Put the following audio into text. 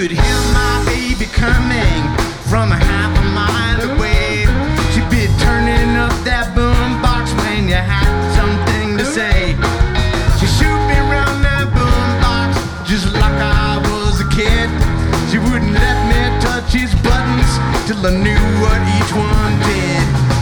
could hear my baby coming from a half a mile away. She'd be turning up that boombox when you had something to say. She shoot me around that boombox just like I was a kid. She wouldn't let me touch his buttons till I knew what each one did.